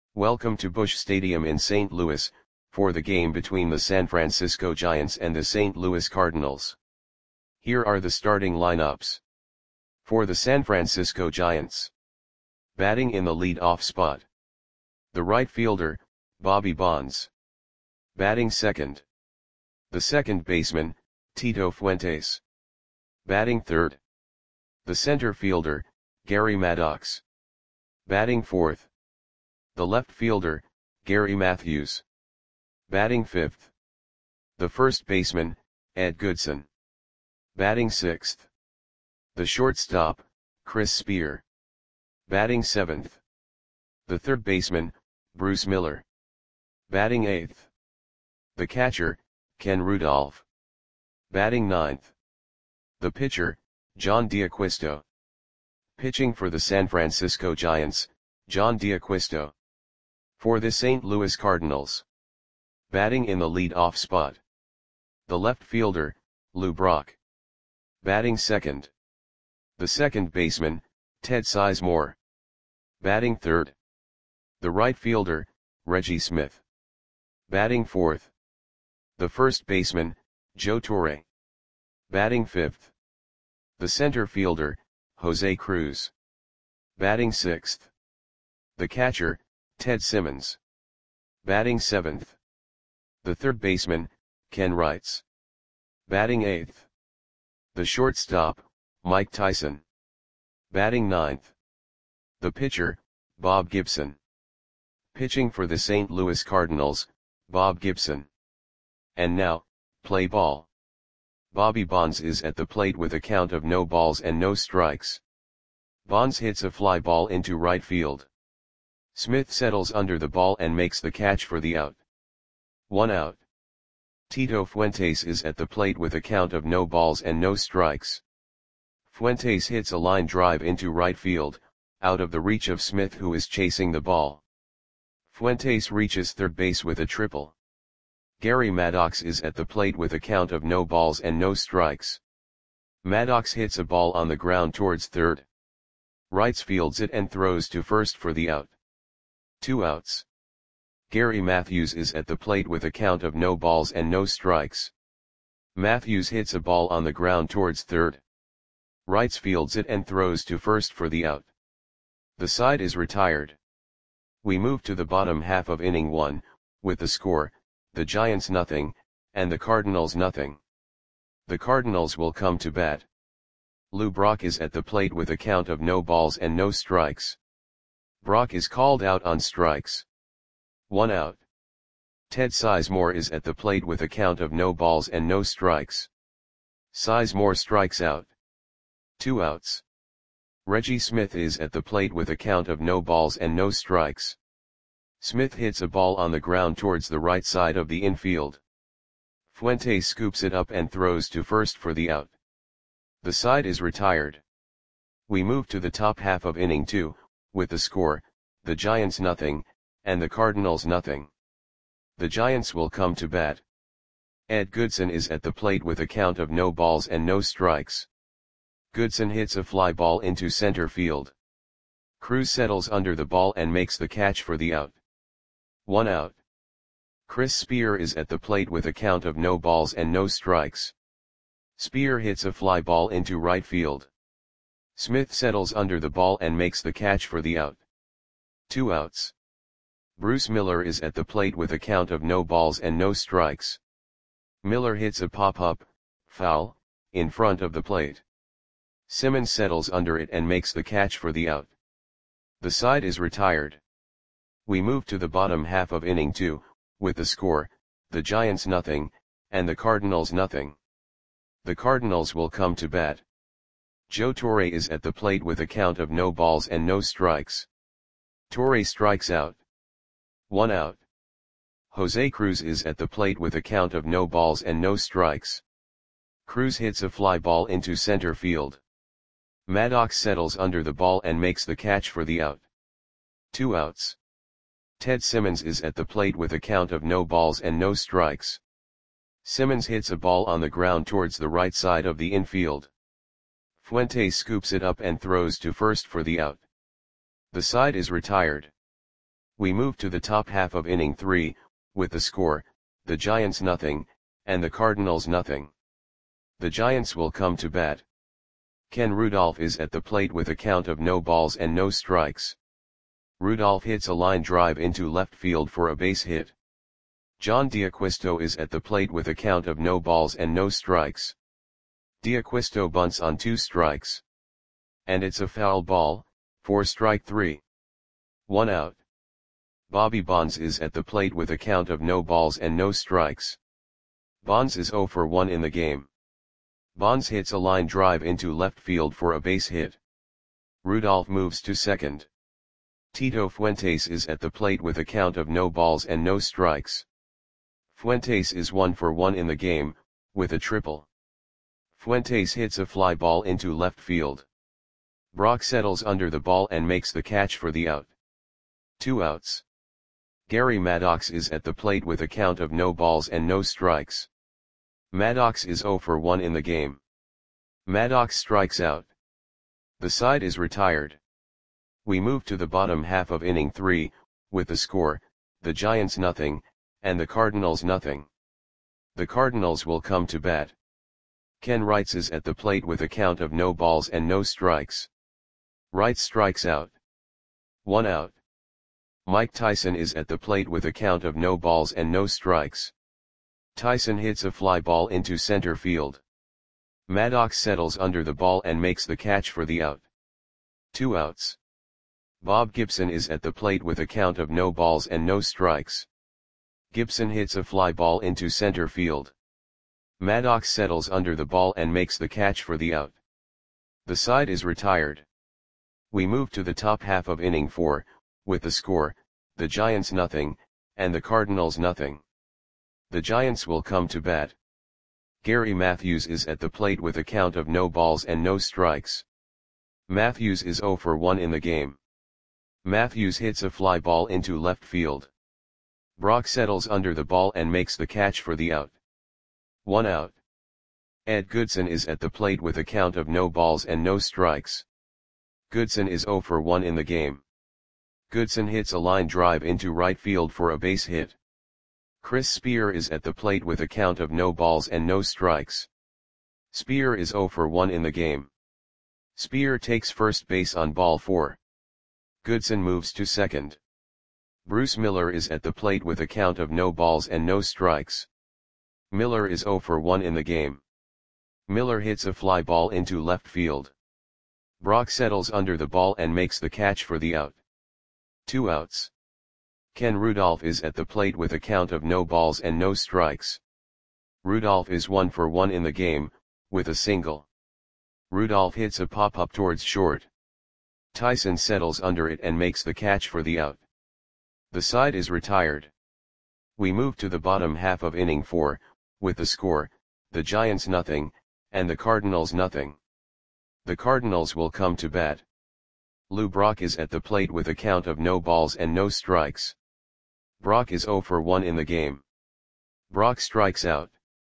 Welcome to Busch Stadium in St. Louis, for the game between the San Francisco Giants and the St. Louis Cardinals. Here are the starting lineups. For the San Francisco Giants. Batting in the lead-off spot. The right fielder, Bobby Bonds. Batting second. The second baseman, Tito Fuentes. Batting third. The center fielder, Gary Maddox. Batting fourth. The left fielder, Gary Matthews. Batting fifth. The first baseman, Ed Goodson. Batting sixth. The shortstop, Chris Spear. Batting seventh. The third baseman, Bruce Miller. Batting eighth. The catcher, Ken Rudolph. Batting ninth. The pitcher, John D'Acquisto. Pitching for the San Francisco Giants, John D'Acquisto. For the St. Louis Cardinals. Batting in the lead-off spot. The left fielder, Lou Brock. Batting second. The second baseman, Ted Sizemore. Batting third. The right fielder, Reggie Smith. Batting fourth. The first baseman, Joe Torre. Batting fifth. The center fielder, Jose Cruz. Batting sixth. The catcher, Ted Simmons. Batting seventh. The third baseman, Ken Wrights. Batting eighth. The shortstop, Mike Tyson. Batting ninth. The pitcher, Bob Gibson. Pitching for the St. Louis Cardinals, Bob Gibson. And now, play ball. Bobby Bonds is at the plate with a count of no balls and no strikes. Bonds hits a fly ball into right field. Smith settles under the ball and makes the catch for the out. 1 out. Tito Fuentes is at the plate with a count of no balls and no strikes. Fuentes hits a line drive into right field, out of the reach of Smith, who is chasing the ball. Fuentes reaches third base with a triple. Gary Maddox is at the plate with a count of no balls and no strikes. Maddox hits a ball on the ground towards third. Wrights fields it and throws to first for the out. 2 outs. Gary Matthews is at the plate with a count of no balls and no strikes. Matthews hits a ball on the ground towards third. Wrights fields it and throws to first for the out. The side is retired. We move to the bottom half of inning 1, with the score, the Giants nothing, and the Cardinals nothing. The Cardinals will come to bat. Lou Brock is at the plate with a count of no balls and no strikes. Brock is called out on strikes. 1 out. Ted Sizemore is at the plate with a count of no balls and no strikes. Sizemore strikes out. 2 outs. Reggie Smith is at the plate with a count of no balls and no strikes. Smith hits a ball on the ground towards the right side of the infield. Fuentes scoops it up and throws to first for the out. The side is retired. We move to the top half of inning 2, with the score, the Giants nothing, and the Cardinals nothing. The Giants will come to bat. Ed Goodson is at the plate with a count of no balls and no strikes. Goodson hits a fly ball into center field. Cruz settles under the ball and makes the catch for the out. 1 out. Chris Spear is at the plate with a count of no balls and no strikes. Spear hits a fly ball into right field. Smith settles under the ball and makes the catch for the out. 2 outs. Bruce Miller is at the plate with a count of no balls and no strikes. Miller hits a pop-up, foul, in front of the plate. Simmons settles under it and makes the catch for the out. The side is retired. We move to the bottom half of inning 2, with the score, the Giants nothing, and the Cardinals nothing. The Cardinals will come to bat. Joe Torre is at the plate with a count of no balls and no strikes. Torre strikes out. 1 out. Jose Cruz is at the plate with a count of no balls and no strikes. Cruz hits a fly ball into center field. Maddox settles under the ball and makes the catch for the out. 2 outs. Ted Simmons is at the plate with a count of no balls and no strikes. Simmons hits a ball on the ground towards the right side of the infield. Fuentes scoops it up and throws to first for the out. The side is retired. We move to the top half of inning 3, with the score, the Giants nothing, and the Cardinals nothing. The Giants will come to bat. Ken Rudolph is at the plate with a count of no balls and no strikes. Rudolph hits a line drive into left field for a base hit. John D'Acquisto is at the plate with a count of no balls and no strikes. D'Acquisto bunts on 2 strikes. And it's a foul ball, for strike 3. 1 out. Bobby Bonds is at the plate with a count of no balls and no strikes. Bonds is 0 for 1 in the game. Bonds hits a line drive into left field for a base hit. Rudolph moves to second. Tito Fuentes is at the plate with a count of no balls and no strikes. Fuentes is 1 for 1 in the game, with a triple. Fuentes hits a fly ball into left field. Brock settles under the ball and makes the catch for the out. 2 outs. Gary Maddox is at the plate with a count of no balls and no strikes. Maddox is 0 for 1 in the game. Maddox strikes out. The side is retired. We move to the bottom half of inning 3, with the score, the Giants nothing, and the Cardinals nothing. The Cardinals will come to bat. Ken Wrights is at the plate with a count of no balls and no strikes. Wrights strikes out. 1 out. Mike Tyson is at the plate with a count of no balls and no strikes. Tyson hits a fly ball into center field. Maddox settles under the ball and makes the catch for the out. 2 outs. Bob Gibson is at the plate with a count of no balls and no strikes. Gibson hits a fly ball into center field. Maddox settles under the ball and makes the catch for the out. The side is retired. We move to the top half of inning 4, with the score, the Giants nothing, and the Cardinals nothing. The Giants will come to bat. Gary Matthews is at the plate with a count of no balls and no strikes. Matthews is 0 for 1 in the game. Matthews hits a fly ball into left field. Brock settles under the ball and makes the catch for the out. 1 out. Ed Goodson is at the plate with a count of no balls and no strikes. Goodson is 0 for 1 in the game. Goodson hits a line drive into right field for a base hit. Chris Spear is at the plate with a count of no balls and no strikes. Spear is 0 for 1 in the game. Spear takes first base on ball 4. Goodson moves to second. Bruce Miller is at the plate with a count of no balls and no strikes. Miller is 0 for 1 in the game. Miller hits a fly ball into left field. Brock settles under the ball and makes the catch for the out. 2 outs. Ken Rudolph is at the plate with a count of no balls and no strikes. Rudolph is 1 for 1 in the game, with a single. Rudolph hits a pop-up towards short. Tyson settles under it and makes the catch for the out. The side is retired. We move to the bottom half of inning 4, with the score, the Giants nothing, and the Cardinals nothing. The Cardinals will come to bat. Lou Brock is at the plate with a count of no balls and no strikes. Brock is 0 for 1 in the game. Brock strikes out.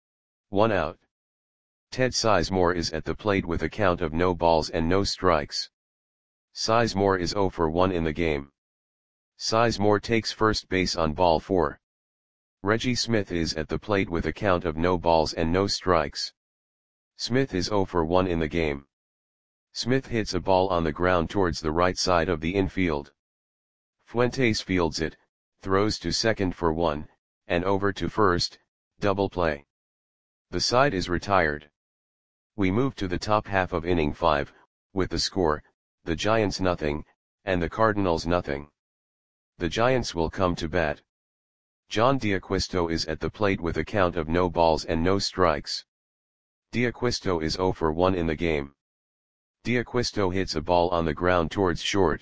1 out. Ted Sizemore is at the plate with a count of no balls and no strikes. Sizemore is 0 for 1 in the game. Sizemore takes first base on ball 4. Reggie Smith is at the plate with a count of no balls and no strikes. Smith is 0 for 1 in the game. Smith hits a ball on the ground towards the right side of the infield. Fuentes fields it, throws to second for 1, and over to first, double play. The side is retired. We move to the top half of inning 5, with the score, the Giants nothing, and the Cardinals nothing. The Giants will come to bat. John D'Acquisto is at the plate with a count of no balls and no strikes. D'Acquisto is 0 for 1 in the game. D'Acquisto hits a ball on the ground towards short.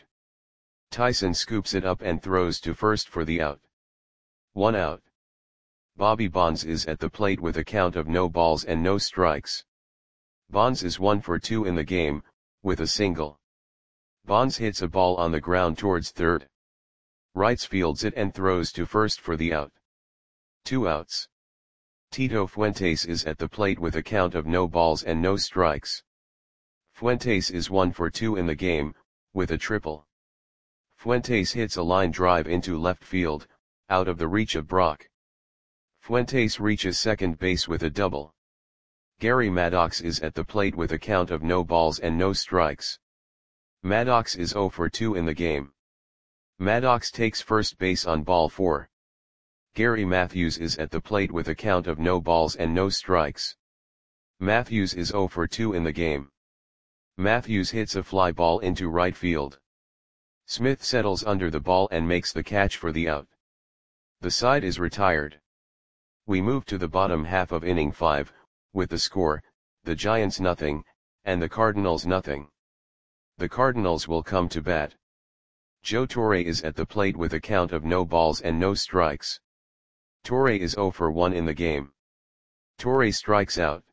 Tyson scoops it up and throws to first for the out. 1 out. Bobby Bonds is at the plate with a count of no balls and no strikes. Bonds is 1 for 2 in the game, with a single. Bonds hits a ball on the ground towards third. Wrights fields it and throws to first for the out. 2 outs. Tito Fuentes is at the plate with a count of no balls and no strikes. Fuentes is 1 for 2 in the game, with a triple. Fuentes hits a line drive into left field, out of the reach of Brock. Fuentes reaches second base with a double. Gary Maddox is at the plate with a count of no balls and no strikes. Maddox is 0 for 2 in the game. Maddox takes first base on ball 4. Gary Matthews is at the plate with a count of no balls and no strikes. Matthews is 0 for 2 in the game. Matthews hits a fly ball into right field. Smith settles under the ball and makes the catch for the out. The side is retired. We move to the bottom half of inning 5, with the score, the Giants nothing, and the Cardinals nothing. The Cardinals will come to bat. Joe Torre is at the plate with a count of no balls and no strikes. Torre is 0 for 1 in the game. Torre strikes out.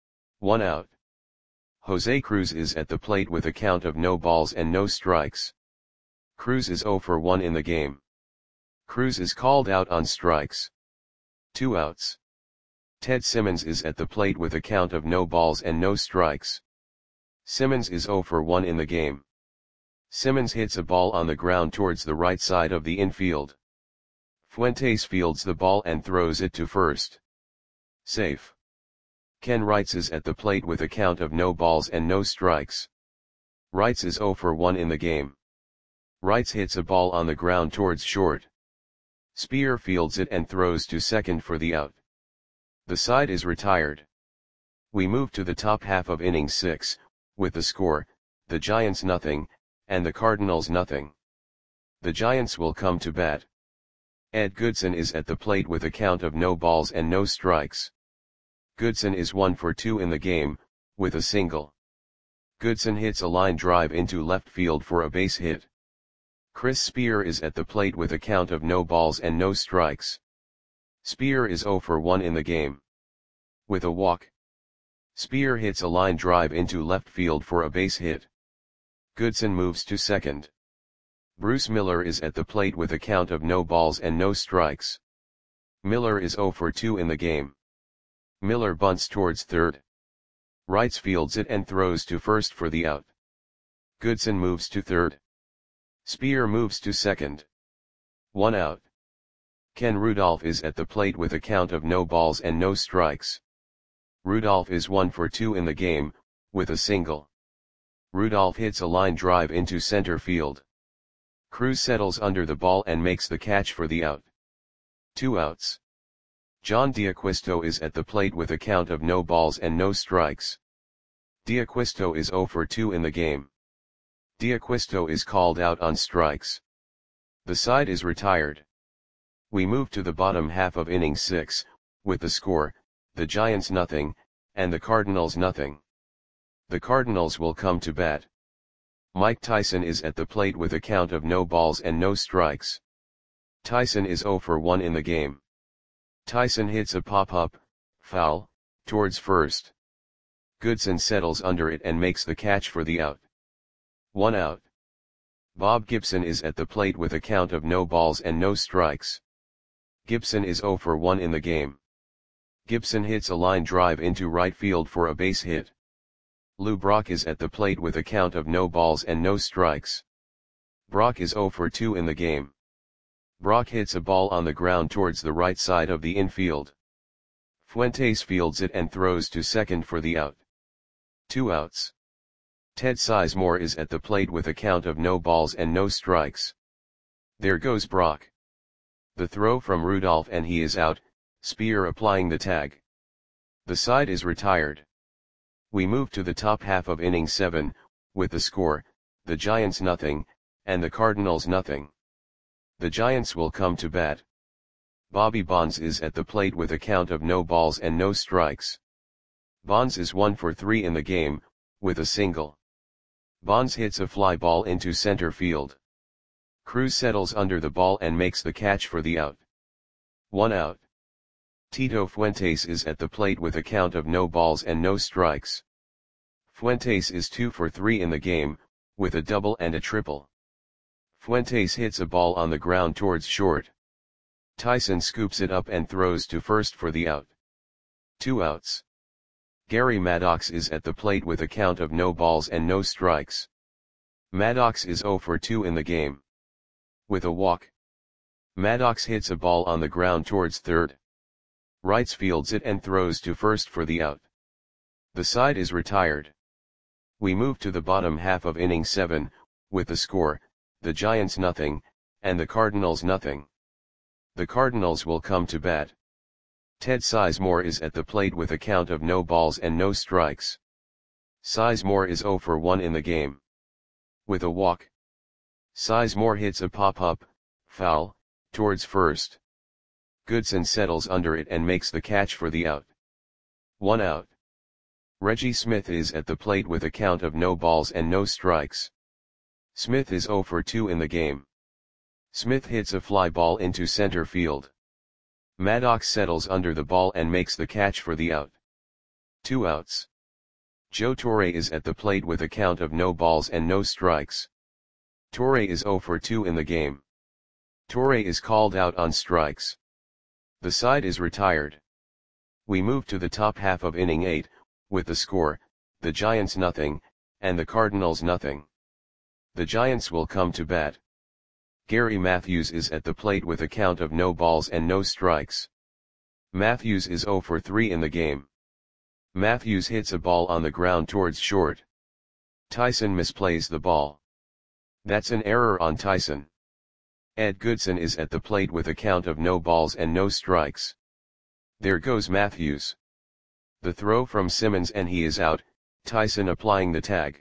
1 out. Jose Cruz is at the plate with a count of no balls and no strikes. Cruz is 0 for 1 in the game. Cruz is called out on strikes. 2 outs. Ted Simmons is at the plate with a count of no balls and no strikes. Simmons is 0 for 1 in the game. Simmons hits a ball on the ground towards the right side of the infield. Fuentes fields the ball and throws it to first. Safe. Ken Wrights is at the plate with a count of no balls and no strikes. Wrights is 0 for 1 in the game. Wrights hits a ball on the ground towards short. Spear fields it and throws to second for the out. The side is retired. We move to the top half of inning 6, with the score, the Giants nothing, and the Cardinals nothing. The Giants will come to bat. Ed Goodson is at the plate with a count of no balls and no strikes. Goodson is 1 for 2 in the game, with a single. Goodson hits a line drive into left field for a base hit. Chris Spear is at the plate with a count of no balls and no strikes. Spear is 0 for 1 in the game. With a walk. Spear hits a line drive into left field for a base hit. Goodson moves to second. Bruce Miller is at the plate with a count of no balls and no strikes. Miller is 0 for 2 in the game. Miller bunts towards third. Wrights fields it and throws to first for the out. Goodson moves to third. Spear moves to second. 1 out. Ken Rudolph is at the plate with a count of no balls and no strikes. Rudolph is 1 for 2 in the game, with a single. Rudolph hits a line drive into center field. Cruz settles under the ball and makes the catch for the out. 2 outs. John D'Acquisto is at the plate with a count of no balls and no strikes. D'Acquisto is 0 for 2 in the game. D'Acquisto is called out on strikes. The side is retired. We move to the bottom half of inning 6, with the score, the Giants nothing, and the Cardinals nothing. The Cardinals will come to bat. Mike Tyson is at the plate with a count of no balls and no strikes. Tyson is 0 for 1 in the game. Tyson hits a pop-up, foul, towards first. Goodson settles under it and makes the catch for the out. 1 out. Bob Gibson is at the plate with a count of no balls and no strikes. Gibson is 0 for 1 in the game. Gibson hits a line drive into right field for a base hit. Lou Brock is at the plate with a count of no balls and no strikes. Brock is 0 for 2 in the game. Brock hits a ball on the ground towards the right side of the infield. Fuentes fields it and throws to second for the out. 2 outs. Ted Sizemore is at the plate with a count of no balls and no strikes. There goes Brock. The throw from Rudolph and he is out, Spear applying the tag. The side is retired. We move to the top half of inning 7, with the score, the Giants nothing, and the Cardinals nothing. The Giants will come to bat. Bobby Bonds is at the plate with a count of no balls and no strikes. Bonds is 1 for 3 in the game, with a single. Bonds hits a fly ball into center field. Cruz settles under the ball and makes the catch for the out. 1 out. Tito Fuentes is at the plate with a count of no balls and no strikes. Fuentes is 2 for 3 in the game, with a double and a triple. Fuentes hits a ball on the ground towards short. Tyson scoops it up and throws to first for the out. 2 outs. Gary Maddox is at the plate with a count of no balls and no strikes. Maddox is 0 for 2 in the game. With a walk. Maddox hits a ball on the ground towards third. Wrights fields it and throws to first for the out. The side is retired. We move to the bottom half of inning 7, with the score, the Giants nothing, and the Cardinals nothing. The Cardinals will come to bat. Ted Sizemore is at the plate with a count of no balls and no strikes. Sizemore is 0 for 1 in the game. With a walk. Sizemore hits a pop-up, foul, towards first. Goodson settles under it and makes the catch for the out. 1 out. Reggie Smith is at the plate with a count of no balls and no strikes. Smith is 0 for 2 in the game. Smith hits a fly ball into center field. Maddox settles under the ball and makes the catch for the out. 2 outs. Joe Torre is at the plate with a count of no balls and no strikes. Torre is 0 for 2 in the game. Torre is called out on strikes. The side is retired. We move to the top half of inning 8, with the score, the Giants nothing, and the Cardinals nothing. The Giants will come to bat. Gary Matthews is at the plate with a count of no balls and no strikes. Matthews is 0 for 3 in the game. Matthews hits a ball on the ground towards short. Tyson misplays the ball. That's an error on Tyson. Ed Goodson is at the plate with a count of no balls and no strikes. There goes Matthews. The throw from Simmons and he is out, Tyson applying the tag.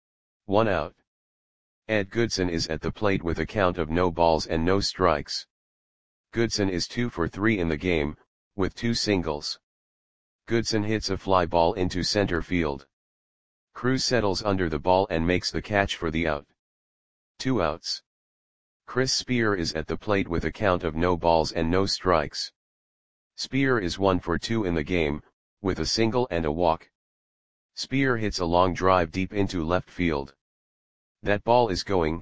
1 out. Ed Goodson is at the plate with a count of no balls and no strikes. Goodson is 2 for 3 in the game, with 2 singles. Goodson hits a fly ball into center field. Cruz settles under the ball and makes the catch for the out. 2 outs. Chris Spear is at the plate with a count of no balls and no strikes. Spear is 1 for 2 in the game, with a single and a walk. Spear hits a long drive deep into left field. That ball is gone.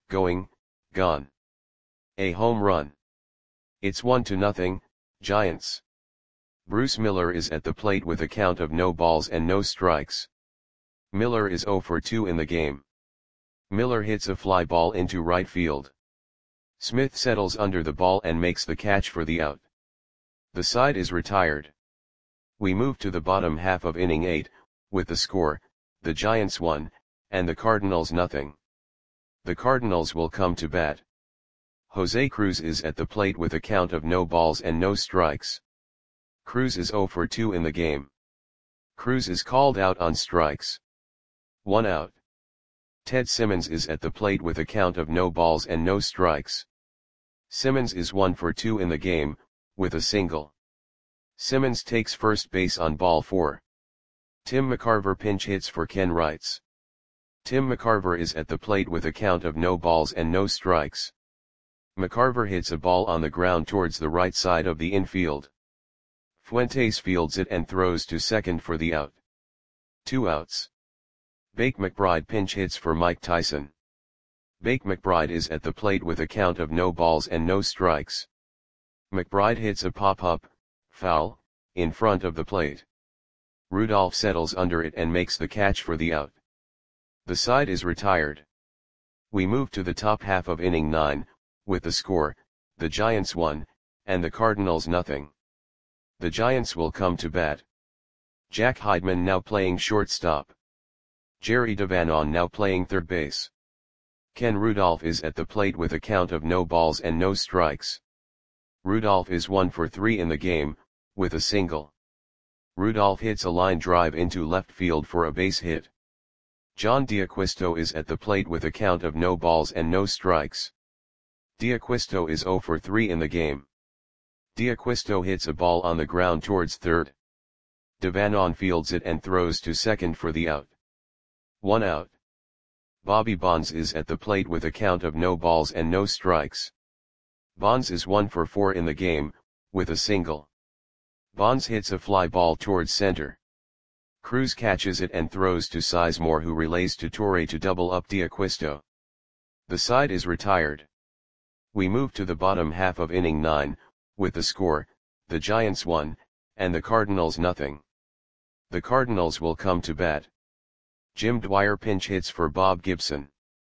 A home run. It's 1-0, Giants. Bruce Miller is at the plate with a count of no balls and no strikes. Miller is 0 for 2 in the game. Miller hits a fly ball into right field. Smith settles under the ball and makes the catch for the out. The side is retired. We move to the bottom half of inning 8, with the score, the Giants 1, and the Cardinals nothing. The Cardinals will come to bat. Jose Cruz is at the plate with a count of no balls and no strikes. Cruz is 0 for 2 in the game. Cruz is called out on strikes. 1 out. Ted Simmons is at the plate with a count of no balls and no strikes. Simmons is 1 for 2 in the game, with a single. Simmons takes first base on ball 4. Tim McCarver pinch hits for Ken Wrights. Tim McCarver is at the plate with a count of no balls and no strikes. McCarver hits a ball on the ground towards the right side of the infield. Fuentes fields it and throws to second for the out. 2 outs. Bake McBride pinch hits for Mike Tyson. Bake McBride is at the plate with a count of no balls and no strikes. McBride hits a pop-up, foul, in front of the plate. Rudolph settles under it and makes the catch for the out. The side is retired. We move to the top half of inning 9, with the score, the Giants 1, and the Cardinals nothing. The Giants will come to bat. Jack Heidman now playing shortstop. Jerry Devanon now playing third base. Ken Rudolph is at the plate with a count of no balls and no strikes. Rudolph is 1 for 3 in the game, with a single. Rudolph hits a line drive into left field for a base hit. John D'Acquisto is at the plate with a count of no balls and no strikes. D'Acquisto is 0 for 3 in the game. D'Acquisto hits a ball on the ground towards third. Devanon fields it and throws to second for the out. 1 out. Bobby Bonds is at the plate with a count of no balls and no strikes. Bonds is 1 for 4 in the game, with a single. Bonds hits a fly ball towards center. Cruz catches it and throws to Sizemore, who relays to Torre to double up D'Acquisto. The side is retired. We move to the bottom half of inning 9, with the score, the Giants 1, and the Cardinals nothing. The Cardinals will come to bat. Jim Dwyer pinch hits for Bob Gibson.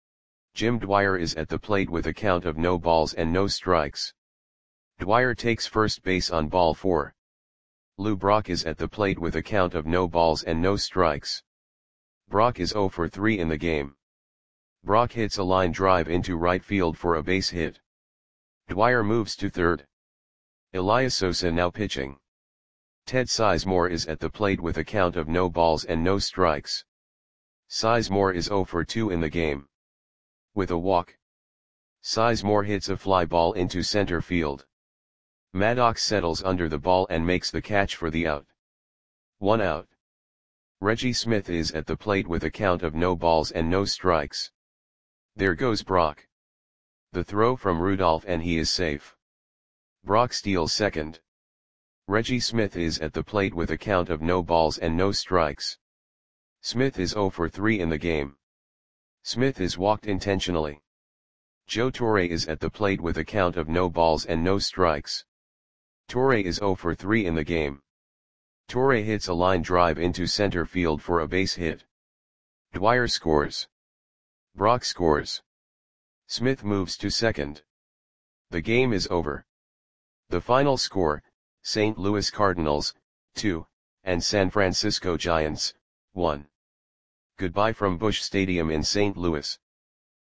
Jim Dwyer is at the plate with a count of no balls and no strikes. Dwyer takes first base on ball 4. Lou Brock is at the plate with a count of no balls and no strikes. Brock is 0 for 3 in the game. Brock hits a line drive into right field for a base hit. Dwyer moves to third. Elias Sosa now pitching. Ted Sizemore is at the plate with a count of no balls and no strikes. Sizemore is 0 for 2 in the game. With a walk, Sizemore hits a fly ball into center field. Maddox settles under the ball and makes the catch for the out. 1 out. Reggie Smith is at the plate with a count of no balls and no strikes. There goes Brock. The throw from Rudolph and he is safe. Brock steals second. Reggie Smith is at the plate with a count of no balls and no strikes. Smith is 0 for 3 in the game. Smith is walked intentionally. Joe Torre is at the plate with a count of no balls and no strikes. Torre is 0 for 3 in the game. Torre hits a line drive into center field for a base hit. Dwyer scores. Brock scores. Smith moves to second. The game is over. The final score, St. Louis Cardinals, 2, and San Francisco Giants, 1. Goodbye from Busch Stadium in St. Louis.